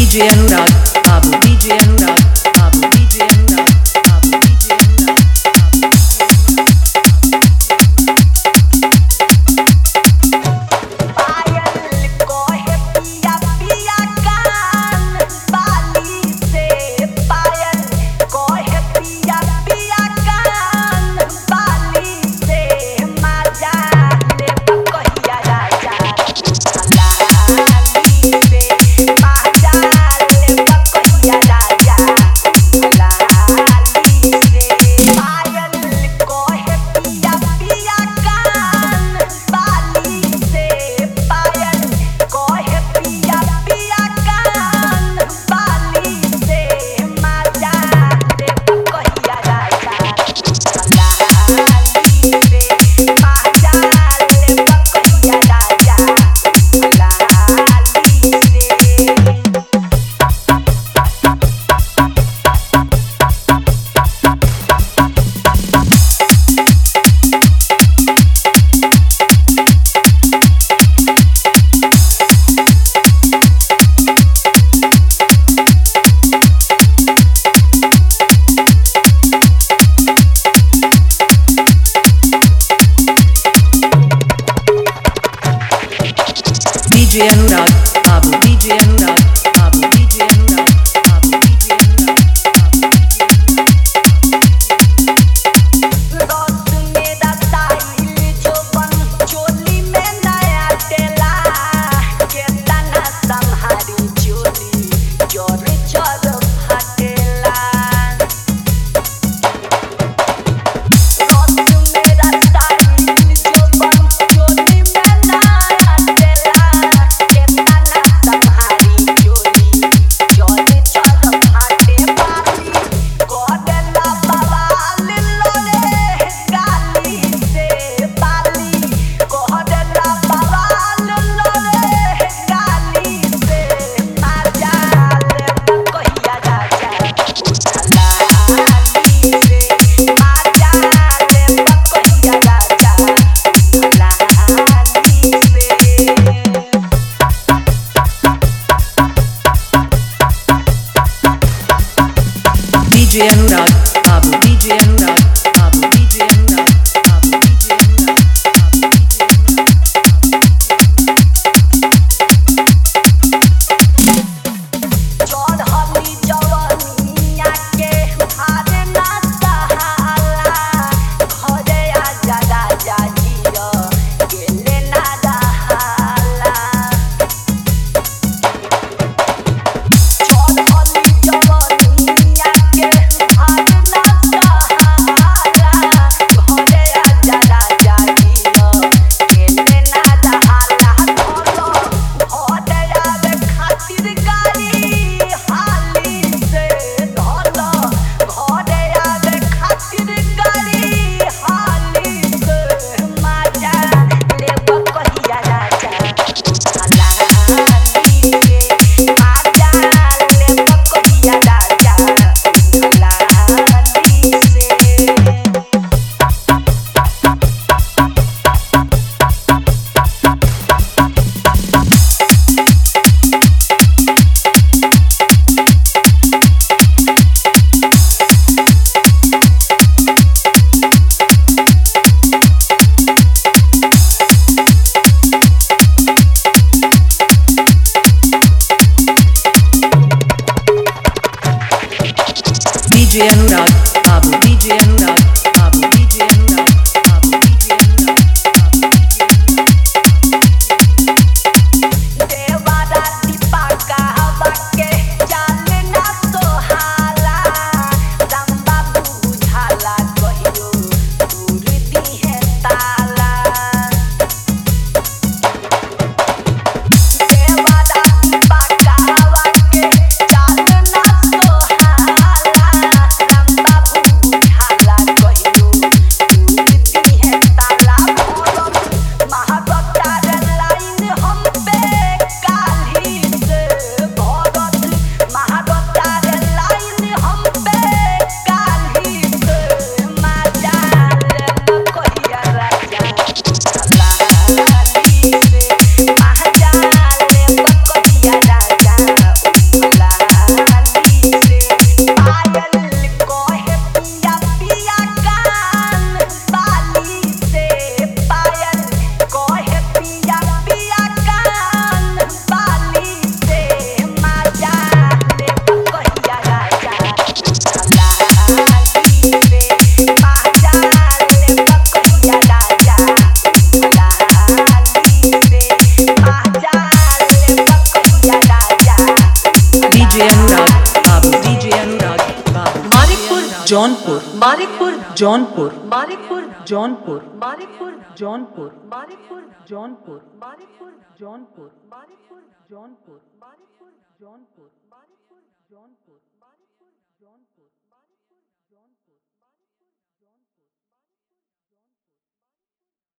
DJ Anurag, Babu DJ Anurag, Babu DJ Anurag, Babu DJ Anurag, DJ Anurag, Babu DJ Anurag, Babu DJ Anurag, Babu DJ Anurag, DJ Anurag, Babu DJ Anurag, Babu DJ Anurag, Babu DJ Anurag, Babu DJ DJ Anurag, Babu DJ Anurag, Babu DJ Anurag, Babu DJ Anurag, Babu DJ Ram Jaunpur Manikpur Jaunpur Manikpur Jaunpur Manikpur Jaunpur Manikpur Jaunpur Manikpur Jaunpur Manikpur Jaunpur Manikpur Jaunpur Jaunpur Jaunpur